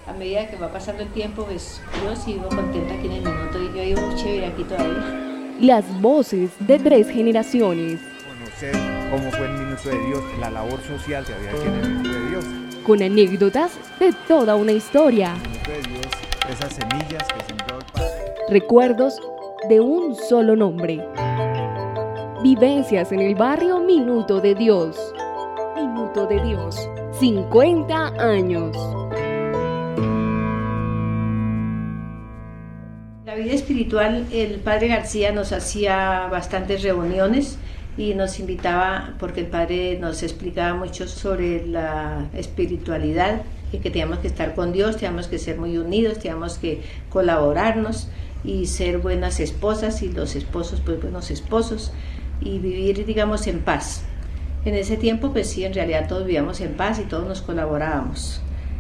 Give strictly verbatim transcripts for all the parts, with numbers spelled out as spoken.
A medida que va pasando el tiempo, pues yo sigo contenta aquí en el minuto y yo vivo muy chévere aquí todavía. Las voces de tres generaciones. Conocer cómo fue el Minuto de Dios, la labor social que había aquí en el Minuto de Dios. Con anécdotas de toda una historia. El Minuto de Dios, esas semillas que sembró el Padre. Recuerdos de un solo nombre. Vivencias en el barrio Minuto de Dios. Minuto de Dios, cincuenta años. La vida espiritual, el Padre García nos hacía bastantes reuniones y nos invitaba, porque el Padre nos explicaba mucho sobre la espiritualidad, y que teníamos que estar con Dios, teníamos que ser muy unidos, teníamos que colaborarnos y ser buenas esposas, y los esposos pues buenos esposos, y vivir, digamos, en paz. En ese tiempo pues sí, en realidad todos vivíamos en paz y todos nos colaborábamos,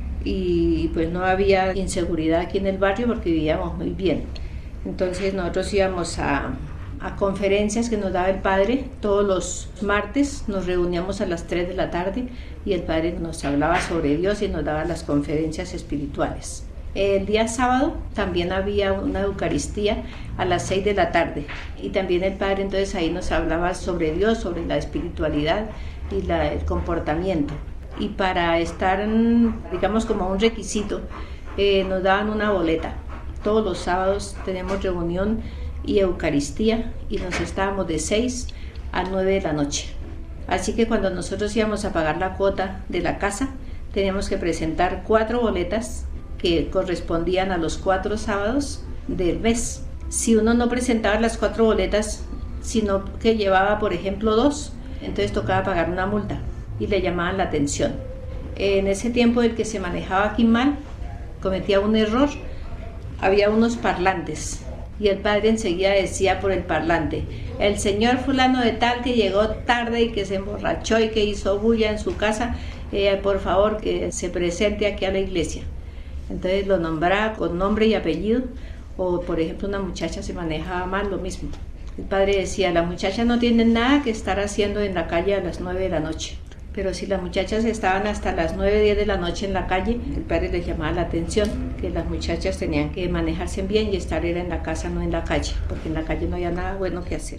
y pues no había inseguridad aquí en el barrio porque vivíamos muy bien. Entonces nosotros íbamos a, a conferencias que nos daba el Padre todos los martes, nos reuníamos a las tres de la tarde y el Padre nos hablaba sobre Dios y nos daba las conferencias espirituales. El día sábado también había una Eucaristía a las seis de la tarde, y también el Padre entonces ahí nos hablaba sobre Dios, sobre la espiritualidad y la, el comportamiento. Y para estar, digamos, como un requisito, eh, nos daban una boleta. Todos los sábados tenemos reunión y Eucaristía, y nos estábamos de seis a nueve de la noche. Así que cuando nosotros íbamos a pagar la cuota de la casa, teníamos que presentar cuatro boletas que correspondían a los cuatro sábados del mes. Si uno no presentaba las cuatro boletas, sino que llevaba, por ejemplo, dos, entonces tocaba pagar una multa y le llamaban la atención. En ese tiempo el que se manejaba aquí mal cometía un error. Había unos parlantes y el Padre enseguida decía por el parlante: el señor fulano de tal que llegó tarde y que se emborrachó y que hizo bulla en su casa, eh, por favor que se presente aquí a la iglesia. Entonces lo nombraba con nombre y apellido. O por ejemplo una muchacha se manejaba mal, lo mismo. El Padre decía: la muchacha no tiene nada que estar haciendo en la calle a las nueve de la noche. Pero si las muchachas estaban hasta las nueve, diez de la noche en la calle, el Padre les llamaba la atención, que las muchachas tenían que manejarse bien y estar era en la casa, no en la calle, porque en la calle no había nada bueno que hacer.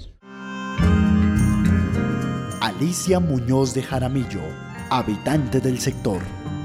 Alicia Muñoz de Jaramillo, habitante del sector.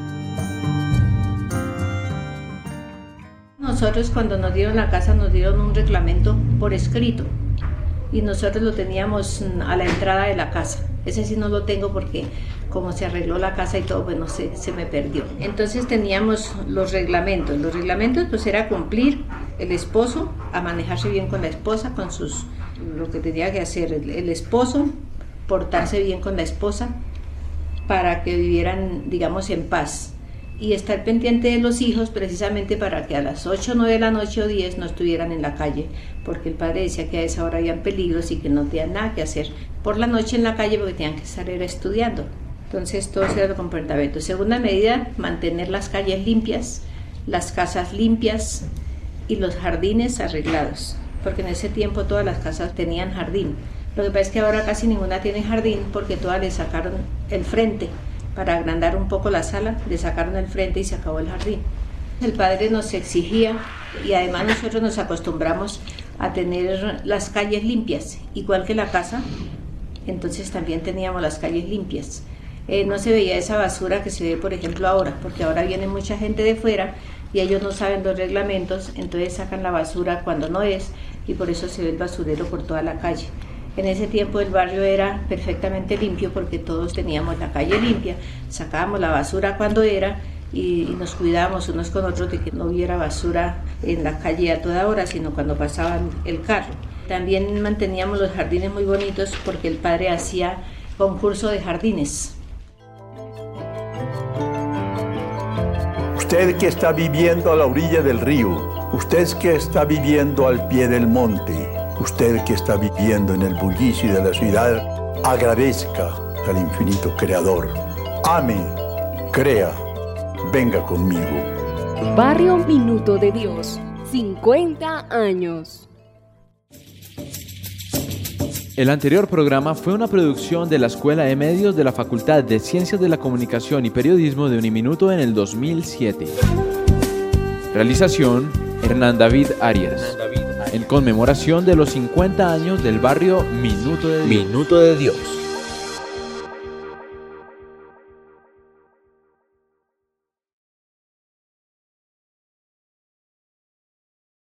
Nosotros cuando nos dieron la casa nos dieron un reglamento por escrito y nosotros lo teníamos a la entrada de la casa. Ese sí no lo tengo porque como se arregló la casa y todo, pues no sé, se me perdió. Entonces teníamos los reglamentos. Los reglamentos pues era cumplir el esposo, a manejarse bien con la esposa, con sus, lo que tenía que hacer el, el esposo, portarse bien con la esposa para que vivieran, digamos, en paz. Y estar pendiente de los hijos precisamente para que a las ocho, nueve de la noche o diez no estuvieran en la calle, porque el Padre decía que a esa hora habían peligros y que no tenían nada que hacer por la noche en la calle porque tenían que estar era estudiando. Entonces todo ese era el comportamiento. Segunda medida, mantener las calles limpias, las casas limpias y los jardines arreglados, porque en ese tiempo todas las casas tenían jardín. Lo que pasa es que ahora casi ninguna tiene jardín porque todas le sacaron el frente. Para agrandar un poco la sala, le sacaron el frente y se acabó el jardín. El Padre nos exigía, y además nosotros nos acostumbramos a tener las calles limpias, igual que la casa, entonces también teníamos las calles limpias. Eh, no se veía esa basura que se ve, por ejemplo, ahora, porque ahora viene mucha gente de fuera y ellos no saben los reglamentos, entonces sacan la basura cuando no es, y por eso se ve el basurero por toda la calle. En ese tiempo el barrio era perfectamente limpio porque todos teníamos la calle limpia, sacábamos la basura cuando era y, y nos cuidábamos unos con otros de que no hubiera basura en la calle a toda hora, sino cuando pasaban el carro. También manteníamos los jardines muy bonitos porque el Padre hacía concurso de jardines. Usted que está viviendo a la orilla del río, usted que está viviendo al pie del monte, usted que está viviendo en el bullicio de la ciudad, agradezca al infinito Creador. Ame, crea, venga conmigo. Barrio Minuto de Dios, cincuenta años. El anterior programa fue una producción de la Escuela de Medios de la Facultad de Ciencias de la Comunicación y Periodismo de Uniminuto en el dos mil siete. Realización Hernán David Arias. En conmemoración de los cincuenta años del barrio Minuto de Dios. Minuto de Dios.